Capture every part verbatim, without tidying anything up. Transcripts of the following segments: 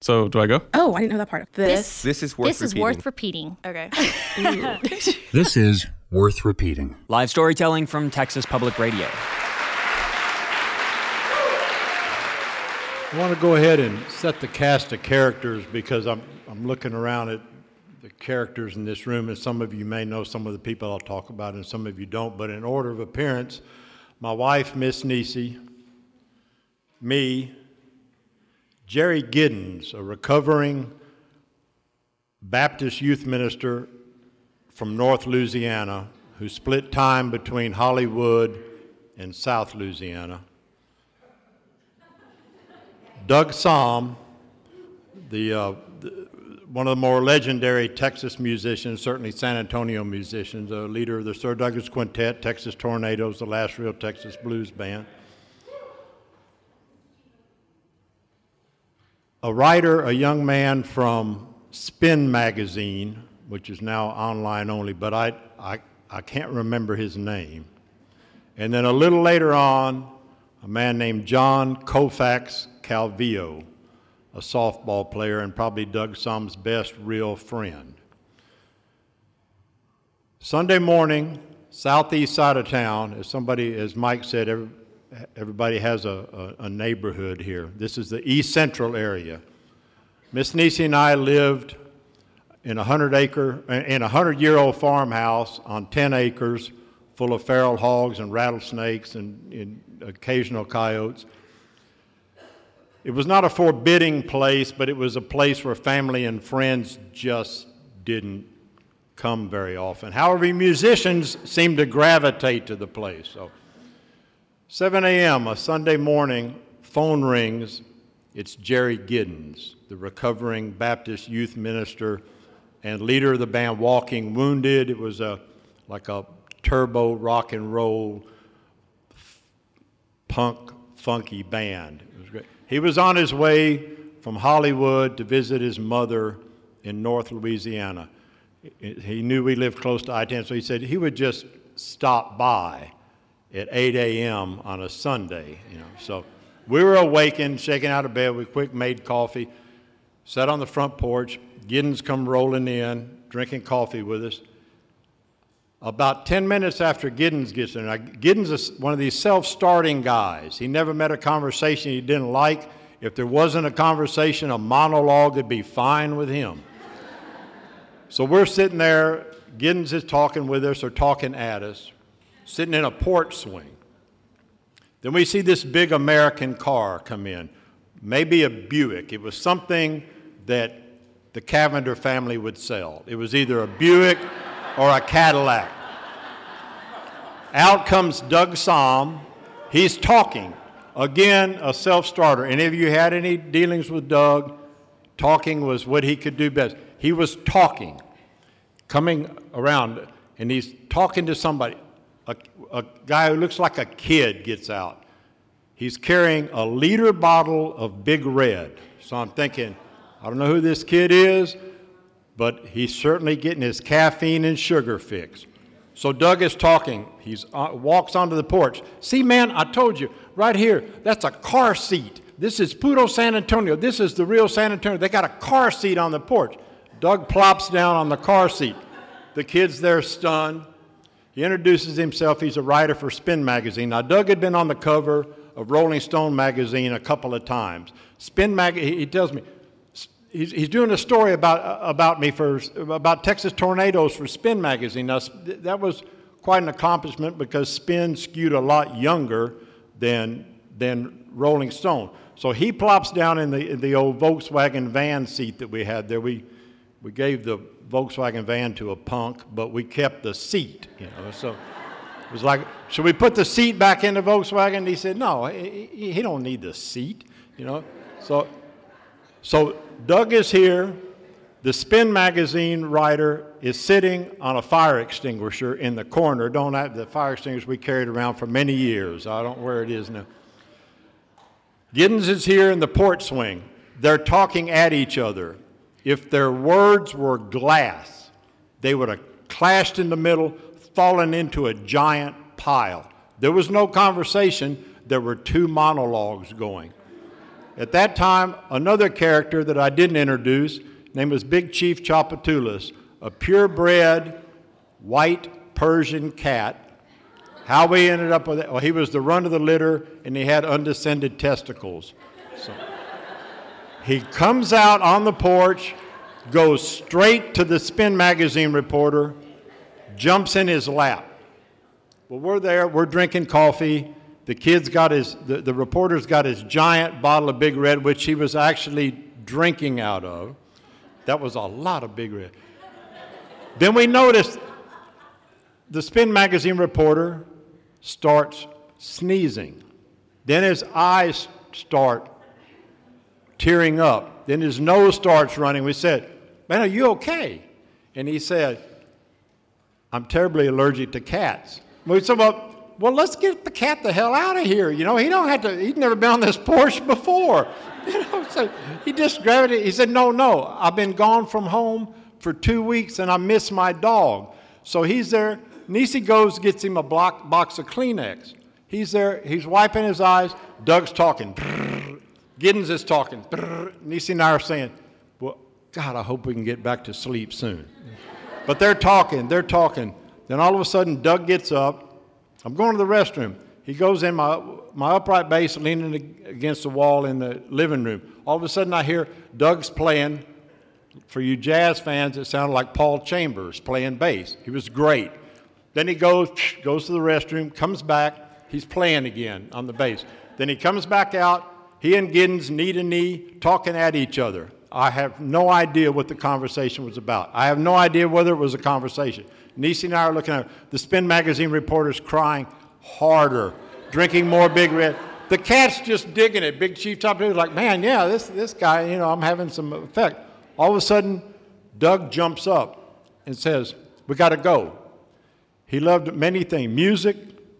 So do I go? Oh, I didn't know that part. This, This is worth this is repeating. worth repeating. Okay. This is worth repeating. Live storytelling from Texas Public Radio. I want to go ahead and set the cast of characters because I'm I'm looking around at the characters in this room, and some of you may know some of the people I'll talk about, and some of you don't. But in order of appearance, my wife, Miss Nisi, me, Jerry Giddens, a recovering Baptist youth minister from North Louisiana who split time between Hollywood and South Louisiana. Doug Sahm, the, uh, the, one of the more legendary Texas musicians, certainly San Antonio musicians, a leader of the Sir Douglas Quintet, Texas Tornadoes, the last real Texas blues band. A writer, a young man from Spin Magazine, which is now online only, but I, I, I can't remember his name. And then a little later on, a man named John Koufax Calvillo, a softball player and probably Doug Sahm's best real friend. Sunday morning, southeast side of town, as somebody, as Mike said, every, everybody has a, a, a neighborhood here. This is the East Central area. Miss Nisi and I lived in a hundred acre, in a hundred year old farmhouse on ten acres, full of feral hogs and rattlesnakes and, and occasional coyotes. It was not a forbidding place, but it was a place where family and friends just didn't come very often. However, musicians seemed to gravitate to the place. So, seven a m, a Sunday morning, phone rings. It's Jerry Giddens, the recovering Baptist youth minister and leader of the band Walking Wounded. It was a like a turbo rock and roll punk funky band. It was great. He was on his way from Hollywood to visit his mother in North Louisiana. He knew we lived close to I ten, so he said he would just stop by at eight a m on a Sunday. You know, so we were awakened, shaking out of bed. We quick made coffee, sat on the front porch. Giddens come rolling in, drinking coffee with us. About ten minutes after Giddens gets there, now Giddens is one of these self-starting guys. He never met a conversation he didn't like. If there wasn't a conversation, a monologue would be fine with him. So we're sitting there, Giddens is talking with us or talking at us, sitting in a porch swing. Then we see this big American car come in, maybe a Buick. It was something that the Cavender family would sell. It was either a Buick or a Cadillac. Out comes Doug Sahm. He's talking. Again, a self-starter. Any of you had any dealings with Doug? Talking was what he could do best. He was talking, coming around, and he's talking to somebody. A, a guy who looks like a kid gets out. He's carrying a liter bottle of Big Red. So I'm thinking, I don't know who this kid is, but he's certainly getting his caffeine and sugar fix. So Doug is talking. He uh, walks onto the porch. See, man, I told you, right here, that's a car seat. This is Puro San Antonio. This is the real San Antonio. They got a car seat on the porch. Doug plops down on the car seat. The kid's there stunned. He introduces himself. He's a writer for Spin Magazine. Now, Doug had been on the cover of Rolling Stone magazine a couple of times. Spin Mag, he tells me, He's, he's doing a story about about me for about Texas Tornadoes for Spin Magazine. Now, that was quite an accomplishment because Spin skewed a lot younger than than Rolling Stone. So he plops down in the in the old Volkswagen van seat that we had there. We we gave the Volkswagen van to a punk, but we kept the seat. You know, so it was like, should we put the seat back in the Volkswagen? He said, no, he, he don't need the seat. You know, so so. Doug is here. The Spin Magazine writer is sitting on a fire extinguisher in the corner. Don't have the fire extinguisher we carried around for many years. I don't know where it is now. Giddens is here in the porch swing. They're talking at each other. If their words were glass, they would have clashed in the middle, fallen into a giant pile. There was no conversation. There were two monologues going. At that time, another character that I didn't introduce, name was Big Chief Tchoupitoulas, a purebred white Persian cat. How we ended up with it? Well, he was the run of the litter, and he had undescended testicles. So he comes out on the porch, goes straight to the Spin magazine reporter, jumps in his lap. Well, we're there, we're drinking coffee. The kid's got his, the, the reporter's got his giant bottle of Big Red, which he was actually drinking out of. That was a lot of Big Red. Then we noticed the Spin magazine reporter starts sneezing. Then his eyes start tearing up. Then his nose starts running. We said, "Man, are you okay?" And he said, "I'm terribly allergic to cats." We said, well, well, let's get the cat the hell out of here. You know, he don't have to, he'd never been on this porch before. You know, so he just grabbed it. He said, no, no, I've been gone from home for two weeks and I miss my dog. So he's there. Niecy goes, gets him a block, box of Kleenex. He's there, he's wiping his eyes. Doug's talking. Giddens is talking. Niecy and I are saying, well, God, I hope we can get back to sleep soon. But they're talking, they're talking. Then all of a sudden, Doug gets up. I'm going to the restroom. He goes in my, my upright bass, leaning against the wall in the living room. All of a sudden, I hear Doug's playing. For you jazz fans, it sounded like Paul Chambers playing bass. He was great. Then he goes, goes to the restroom, comes back. He's playing again on the bass. Then he comes back out. He and Giddens knee to knee, talking at each other. I have no idea what the conversation was about. I have no idea whether it was a conversation. Niecy and I are looking at it. The Spin magazine reporter's crying harder, drinking more Big Red. The cat's just digging it. Big Chief Tchoupitoulas was like, man, yeah, this, this guy, you know, I'm having some effect. All of a sudden, Doug jumps up and says, we got to go. He loved many things, music,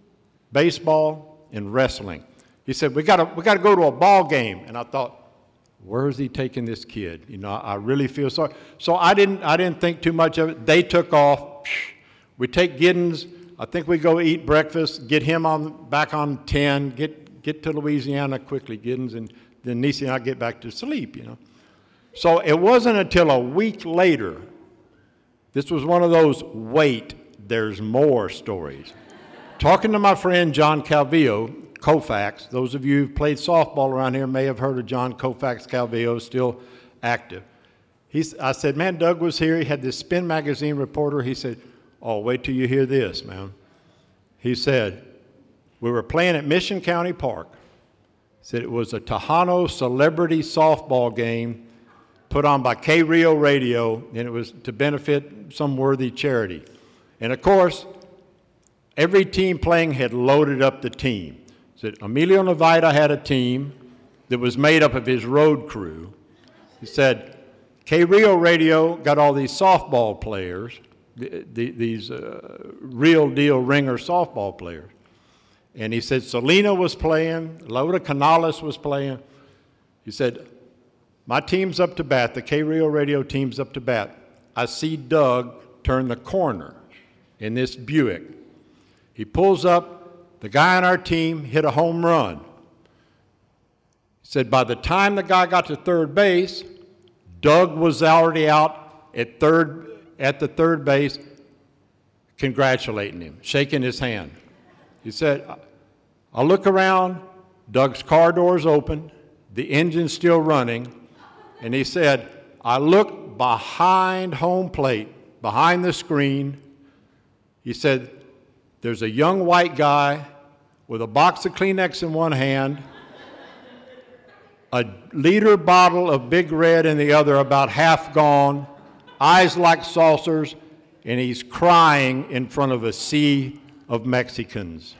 baseball, and wrestling. He said, we got to we got to go to a ball game. And I thought, where is he taking this kid? You know, I really feel sorry. So I didn't I didn't think too much of it. They took off. We take Giddens. I think we go eat breakfast, get him on back on ten, get get to Louisiana quickly, Giddens, and then Niecy and I get back to sleep, you know. So it wasn't until a week later, this was one of those wait, there's more stories. Talking to my friend John Calvillo, Koufax, those of you who've played softball around here may have heard of John Koufax Calvillo, still active. He's, I said, man, Doug was here. He had this Spin magazine reporter. He said, oh, wait till you hear this, man. He said, we were playing at Mission County Park. He said it was a Tejano celebrity softball game put on by K Rio Radio, and it was to benefit some worthy charity. And, of course, every team playing had loaded up the team. Said Emilio Navaita had a team that was made up of his road crew. He said K Rio Radio got all these softball players, the, the, these uh, real deal ringer softball players. And he said Selena was playing, Laura Canales was playing. He said, my team's up to bat, the K Rio Radio team's up to bat. I see Doug turn the corner in this Buick. He pulls up. The guy on our team hit a home run. He said by the time the guy got to third base, Doug was already out at third at the third base congratulating him, shaking his hand. He said, I look around, Doug's car door's open, the engine's still running, and he said, I look behind home plate, behind the screen. He said, there's a young white guy with a box of Kleenex in one hand, a liter bottle of Big Red in the other, about half gone, eyes like saucers, and he's crying in front of a sea of Mexicans.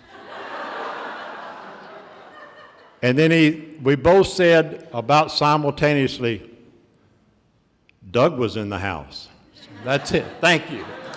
And then he, we both said about simultaneously, Doug was in the house. So that's it. Thank you.